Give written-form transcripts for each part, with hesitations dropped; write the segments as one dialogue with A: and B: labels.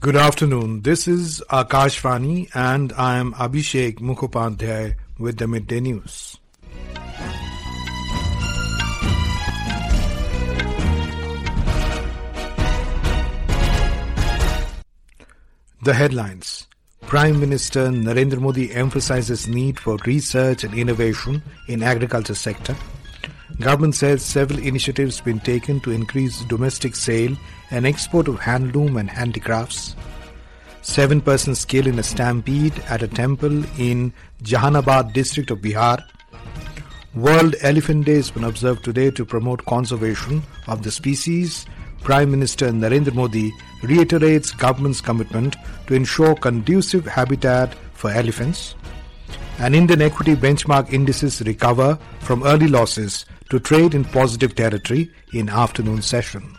A: Good afternoon. This is Akashvani and I am Abhishek Mukhopadhyay with the Midday News. The headlines. Prime Minister Narendra Modi emphasizes need for research and innovation in agriculture sector. Government says several initiatives have been taken to increase domestic sale and export of handloom and handicrafts. 7 persons killed in a stampede at a temple in Jahanabad district of Bihar. World Elephant Day has been observed today to promote conservation of the species. Prime Minister Narendra Modi reiterates government's commitment to ensure conducive habitat for elephants. And Indian equity benchmark indices recover from early losses to trade in positive territory in afternoon session.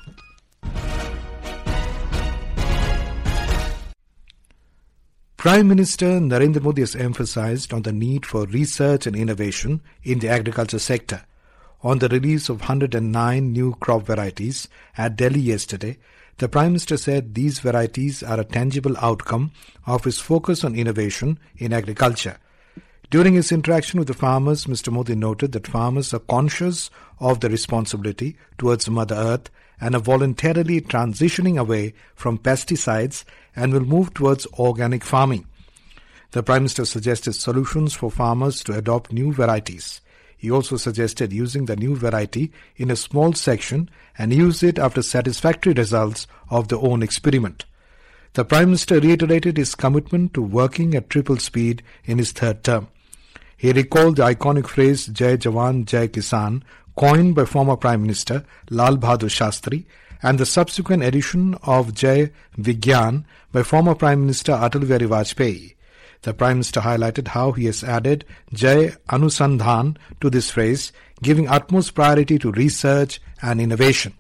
A: Prime Minister Narendra Modi has emphasized on the need for research and innovation in the agriculture sector. On the release of 109 new crop varieties at Delhi yesterday, the Prime Minister said these varieties are a tangible outcome of his focus on innovation in agriculture. During his interaction with the farmers, Mr. Modi noted that farmers are conscious of the responsibility towards Mother Earth and are voluntarily transitioning away from pesticides and will move towards organic farming. The Prime Minister suggested solutions for farmers to adopt new varieties. He also suggested using the new variety in a small section and use it after satisfactory results of their own experiment. The Prime Minister reiterated his commitment to working at triple speed in his third term. He recalled the iconic phrase Jai Jawan, Jai Kisan, coined by former Prime Minister Lal Bahadur Shastri, and the subsequent addition of Jai Vigyan by former Prime Minister Atal Bihari Vajpayee. The Prime Minister highlighted how he has added Jai Anusandhan to this phrase, giving utmost priority to research and innovation.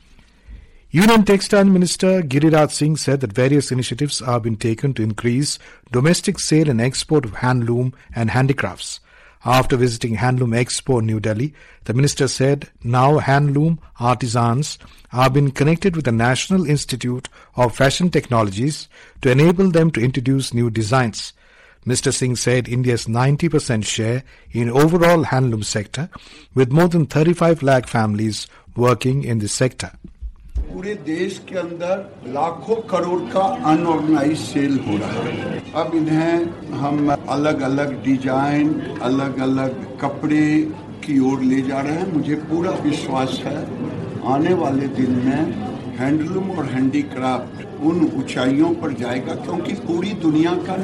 A: Union Textile Minister Giriraj Singh said that various initiatives have been taken to increase domestic sale and export of handloom and handicrafts. After visiting Handloom Expo in New Delhi, the minister said now handloom artisans have been connected with the National Institute of Fashion Technologies to enable them to introduce new designs. Mr. Singh said India's 90% share in overall handloom sector, with more than 35 lakh families working in this sector.
B: पूरे देश के अंदर लाखों करोड़ का unorganised cell हो रहा है। अब इन्हें हम अलग अलग डिजाइन, अलग अलग कपड़े की ओर ले जा रहे हैं। मुझे पूरा विश्वास है आने वाले दिन में हैंडलूम और हैंडीक्राफ्ट उन ऊंचाइयों पर जाएगा, क्योंकि पूरी दुनिया का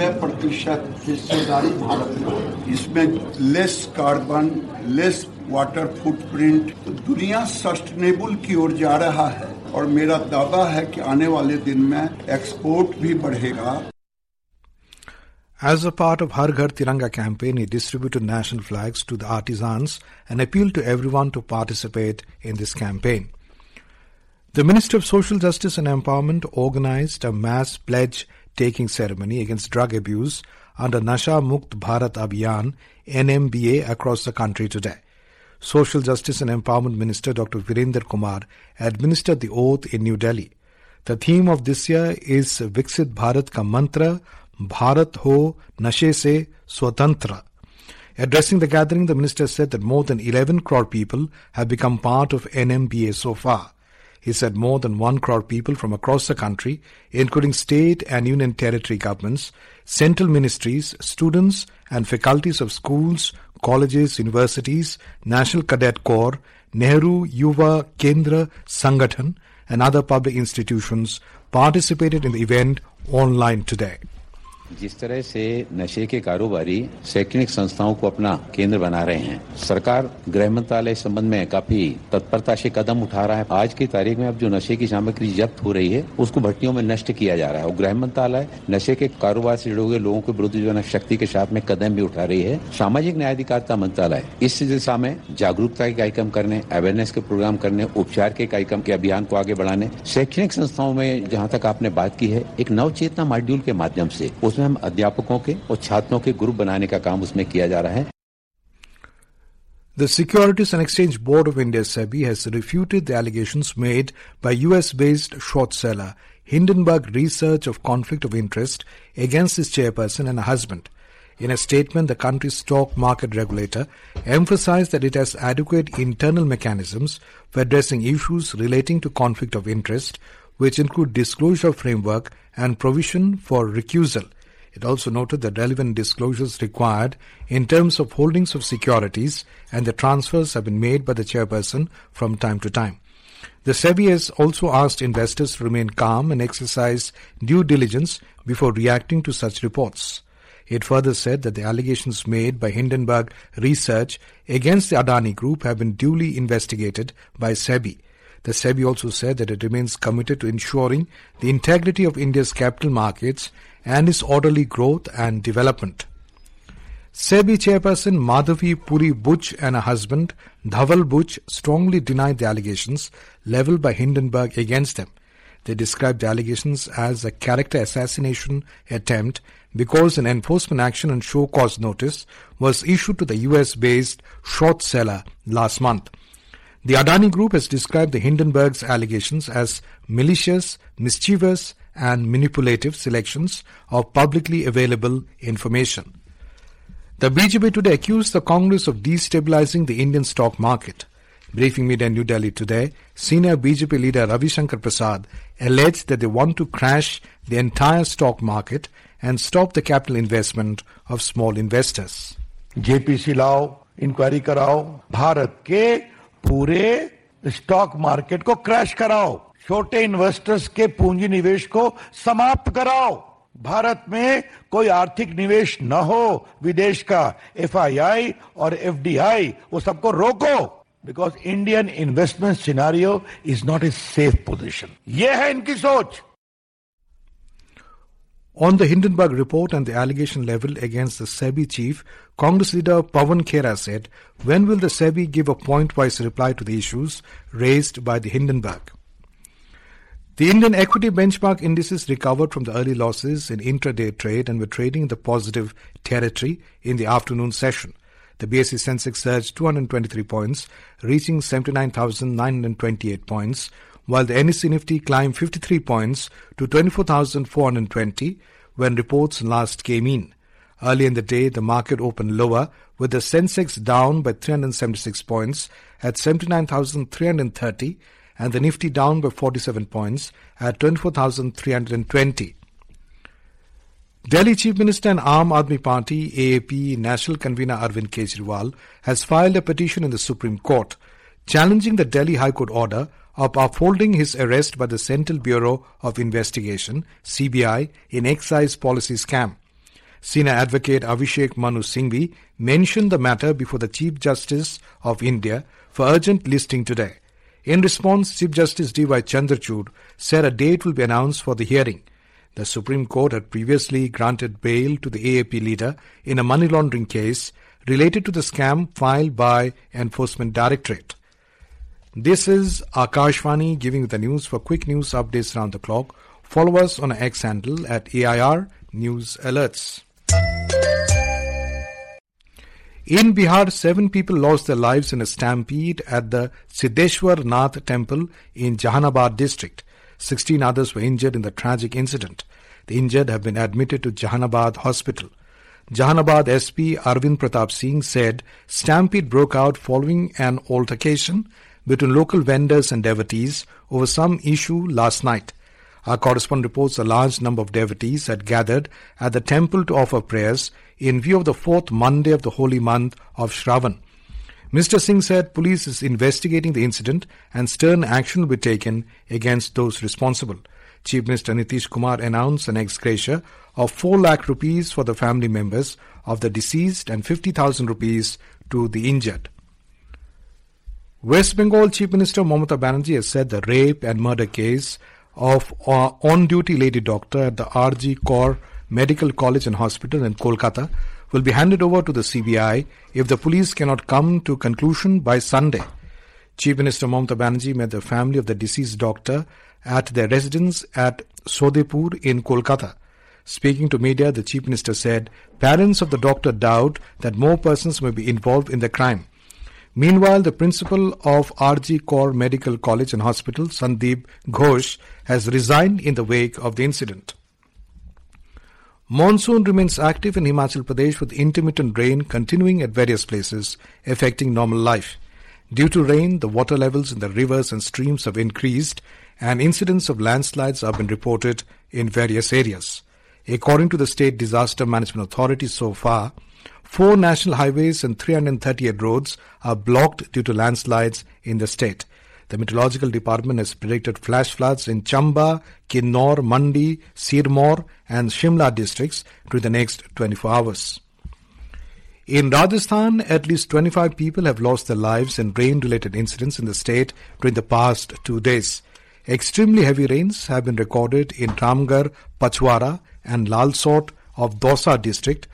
B: 90% हिस्सेदारी भारत में है। इसमें less carbon, less water footprint, तो दुनिया सस्टेनेबल की ओर जा रहा है और मेरा दावा है कि आने वाले दिन में एक्सपोर्ट भी बढ़ेगा।
A: As a part of Har Ghar Tiranga campaign, he distributed national flags to the artisans and appealed to everyone to participate in this campaign. The Ministry of Social Justice and Empowerment organized a mass pledge-taking ceremony against drug abuse under Nasha Mukt Bharat Abhiyan (NMBA) across the country today. Social Justice and Empowerment Minister Dr. Virender Kumar administered the oath in New Delhi. The theme of this year is Viksit Bharat Ka Mantra, Bharat Ho Nashe Se Swatantra. Addressing the gathering, the minister said that more than 11 crore people have become part of NMBA so far. He said more than 1 crore people from across the country, including state and union territory governments, central ministries, students and faculties of schools, colleges, universities, National Cadet Corps, Nehru Yuva Kendra Sangathan and other public institutions participated in the event online today.
C: जिस तरह से नशे के कारोबारी शैक्षणिक संस्थाओं को अपना केंद्र बना रहे हैं, सरकार गृह मंत्रालय इस संबंध में काफी तत्परता से कदम उठा रहा है। आज की तारीख में अब जो नशे की सामग्री जब्त हो रही है उसको भट्टियों में नष्ट किया जा रहा है और गृह मंत्रालय नशे के कारोबार से जुड़े हुए लोगों के विरुद्ध जो शक्ति के साथ में कदम भी उठा रही है। सामाजिक न्याय अधिकारिता मंत्रालय इस दिशा में जागरूकता के कार्यक्रम करने, अवेयरनेस के प्रोग्राम करने, उपचार के कार्यक्रम के अभियान को आगे बढ़ाने, शैक्षणिक संस्थाओं में जहाँ तक आपने बात की है एक नवचेतना मॉड्यूल के माध्यम से उसमें हम अध्यापकों के और छात्रों के ग्रुप बनाने का काम उसमें किया जा रहा है।
A: The Securities and Exchange Board of India, SEBI, has refuted the allegations made by US-based short seller Hindenburg Research of conflict of interest against its chairperson and her husband. In a statement, the country's stock market regulator emphasized that it has adequate internal mechanisms for addressing issues relating to conflict of interest, which include disclosure framework and provision for recusal. It also noted that relevant disclosures required in terms of holdings of securities and the transfers have been made by the chairperson from time to time. The SEBI has also asked investors to remain calm and exercise due diligence before reacting to such reports. It further said that the allegations made by Hindenburg Research against the Adani Group have been duly investigated by SEBI. The SEBI also said that it remains committed to ensuring the integrity of India's capital markets and its orderly growth and development. SEBI chairperson Madhavi Puri Buch and her husband Dhaval Buch strongly denied the allegations leveled by Hindenburg against them. They described the allegations as a character assassination attempt because an enforcement action and show cause notice was issued to the US-based short seller last month. The Adani Group has described the Hindenburg's allegations as malicious, mischievous and manipulative selections of publicly available information. The BJP today accused the Congress of destabilizing the Indian stock market. Briefing media in New Delhi today, senior BJP leader Ravi Shankar Prasad alleged that they want to crash the entire stock market and stop the capital investment of small investors.
D: JPC लाओ, inquiry कराओ, भारत के पूरे stock market को crash कराओ, छोटे investors के पूंजी निवेश को समाप्त कराओ, भारत में कोई आर्थिक निवेश न हो विदेश का, FII और FDI वो सबको रोको, because Indian investment scenario is not a safe position. ये है इनकी सोच.
A: On the Hindenburg report and the allegation leveled against the SEBI chief, Congress leader Pawan Khera said, when will the SEBI give a point-wise reply to the issues raised by the Hindenburg? The Indian equity benchmark indices recovered from the early losses in intraday trade and were trading in the positive territory in the afternoon session. The BSE Sensex surged 223 points, reaching 79,928 points, while the NSE Nifty climbed 53 points to 24,420 when reports last came in. Early in the day, the market opened lower, with the Sensex down by 376 points at 79,330 and the Nifty down by 47 points at 24,320. Delhi Chief Minister and Aam Aadmi Party AAP National Convener Arvind Kejriwal has filed a petition in the Supreme Court challenging the Delhi High Court order of upholding his arrest by the Central Bureau of Investigation (CBI) in excise policy scam. Senior advocate Abhishek Manu Singhvi mentioned the matter before the Chief Justice of India for urgent listing today. In response, Chief Justice D.Y. Chandrachud said a date will be announced for the hearing. The Supreme Court had previously granted bail to the AAP leader in a money laundering case related to the scam filed by Enforcement Directorate. This is Akashvani giving you the news. For quick news updates around the clock, follow us on our X handle at AIR News Alerts. In Bihar, 7 people lost their lives in a stampede at the Siddheshwar Nath temple in Jahanabad district. 16 others were injured in the tragic incident. The injured have been admitted to Jahanabad Hospital. Jahanabad SP Arvind Pratap Singh said stampede broke out following an altercation between local vendors and devotees over some issue last night. Our correspondent reports a large number of devotees had gathered at the temple to offer prayers in view of the 4th Monday of the holy month of Shravan. Mr. Singh said police is investigating the incident and stern action will be taken against those responsible. Chief Minister Nitish Kumar announced an ex gratia of 4 lakh rupees for the family members of the deceased and 50,000 rupees to the injured. West Bengal Chief Minister Mamata Banerjee has said the rape and murder case of on-duty lady doctor at the RG Kaur Medical College and Hospital in Kolkata will be handed over to the CBI if the police cannot come to conclusion by Sunday. Chief Minister Mamata Banerjee met the family of the deceased doctor at their residence at Sodepur in Kolkata. Speaking to media, the Chief Minister said parents of the doctor doubt that more persons may be involved in the crime. Meanwhile, the principal of RG Kaur Medical College and Hospital, Sandeep Ghosh, has resigned in the wake of the incident. Monsoon remains active in Himachal Pradesh with intermittent rain continuing at various places, affecting normal life. Due to rain, the water levels in the rivers and streams have increased and incidents of landslides have been reported in various areas. According to the State Disaster Management Authority, so far, 4 national highways and 338 roads are blocked due to landslides in the state. The Meteorological Department has predicted flash floods in Chamba, Kinnaur, Mandi, Sirmaur and Shimla districts during the next 24 hours. In Rajasthan, at least 25 people have lost their lives in rain-related incidents in the state during the past 2 days. Extremely heavy rains have been recorded in Ramgarh, Pachwara and Lalsot of Dausa district,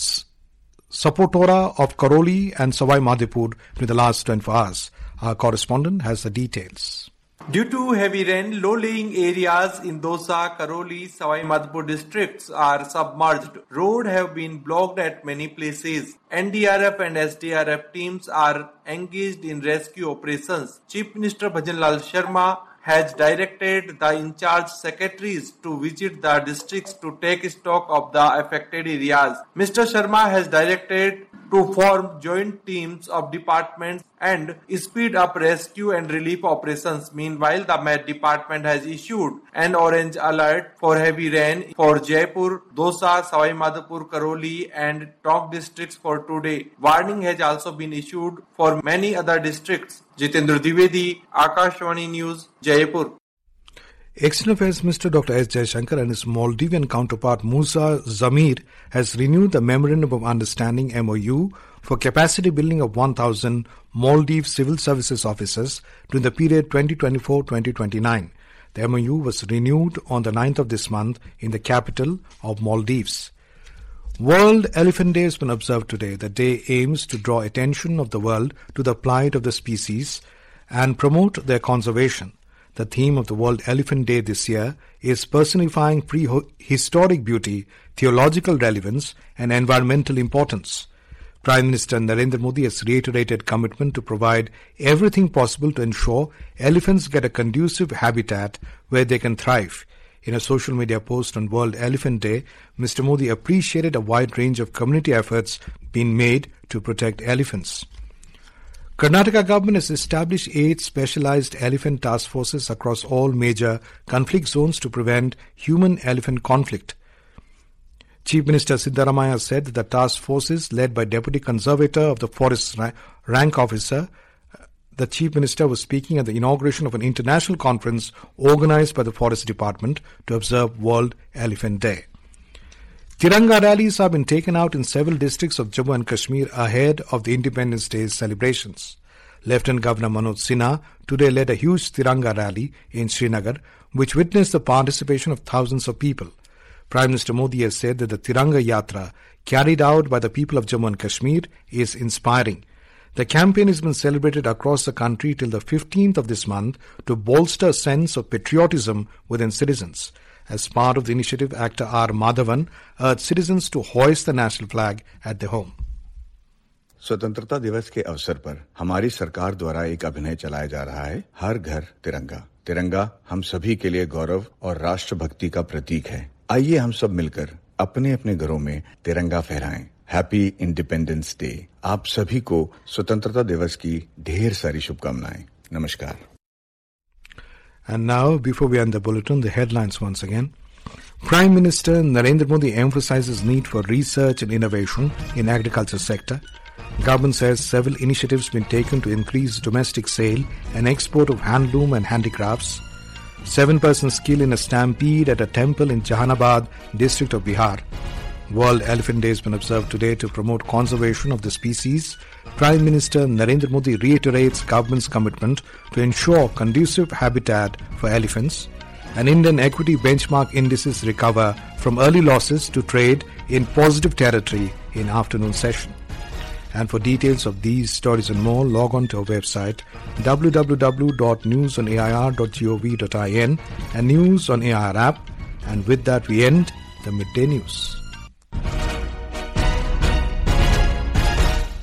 A: Sapotora of Karoli and Savai Madhopur during the last 24 hours. Our correspondent has the details.
E: Due to heavy rain, low-lying areas in Dausa, Karoli, Savai Madhopur districts are submerged. Roads have been blocked at many places. NDRF and SDRF teams are engaged in rescue operations. Chief Minister Bhajanlal Sharma has directed the in-charge secretaries to visit the districts to take stock of the affected areas. Mr. Sharma has directed to form joint teams of departments and speed up rescue and relief operations. Meanwhile, the Met Department has issued an orange alert for heavy rain for Jaipur, Dausa, Savai Madhopur, Karoli and Tonk districts for today. Warning has also been issued for many other districts. Jitendra Dwivedi, Akashvani News, Jaipur.
A: External Affairs Minister Dr. S. Jaishankar and his Maldivian counterpart Musa Zamir has renewed the Memorandum of Understanding MOU for capacity building of 1,000 Maldives civil services officers during the period 2024-2029. The MOU was renewed on the 9th of this month in the capital of Maldives. World Elephant Day has been observed today. The day aims to draw attention of the world to the plight of the species and promote their conservation. The theme of the World Elephant Day this year is personifying prehistoric beauty, theological relevance and environmental importance. Prime Minister Narendra Modi has reiterated commitment to provide everything possible to ensure elephants get a conducive habitat where they can thrive. In a social media post on World Elephant Day, Mr. Modi appreciated a wide range of community efforts being made to protect elephants. Karnataka government has established 8 specialized elephant task forces across all major conflict zones to prevent human-elephant conflict. Chief Minister Siddaramaiah said that the task forces led by Deputy Conservator of the Forest Rank Officer, the Chief Minister was speaking at the inauguration of an international conference organized by the Forest Department to observe World Elephant Day. Tiranga rallies have been taken out in several districts of Jammu and Kashmir ahead of the Independence Day celebrations. Lieutenant Governor Manoj Sinha today led a huge Tiranga rally in Srinagar, which witnessed the participation of thousands of people. Prime Minister Modi has said that the Tiranga Yatra carried out by the people of Jammu and Kashmir is inspiring. The campaign has been celebrated across the country till the 15th of this month to bolster a sense of patriotism within citizens. As part of the initiative, actor R. Madhavan urged citizens to hoist the national flag at their home.
F: स्वतंत्रता दिवस के अवसर पर हमारी सरकार द्वारा एक अभियान चलाया जा रहा है, हर घर तिरंगा। तिरंगा हम सभी के लिए गौरव और राष्ट्रभक्ति का प्रतीक है। आइए हम सब मिलकर अपने अपने घरों में तिरंगा फहराएं। Happy independence day. आप सभी को स्वतंत्रता दिवस की ढेर सारी शुभकामनाएं। नमस्कार।
A: And now, before we end the bulletin, the headlines once again. Prime Minister Narendra Modi emphasizes need for research and innovation in agriculture sector. Government says several initiatives been taken to increase domestic sale and export of handloom and handicrafts. 7 persons killed in a stampede at a temple in Jahanabad district of Bihar. World Elephant Day has been observed today to promote conservation of the species. Prime Minister Narendra Modi reiterates government's commitment to ensure conducive habitat for elephants. And Indian equity benchmark indices recover from early losses to trade in positive territory in afternoon session. And for details of these stories and more, log on to our website www.newsonair.gov.in and News on AIR app. And with that, we end the Midday News.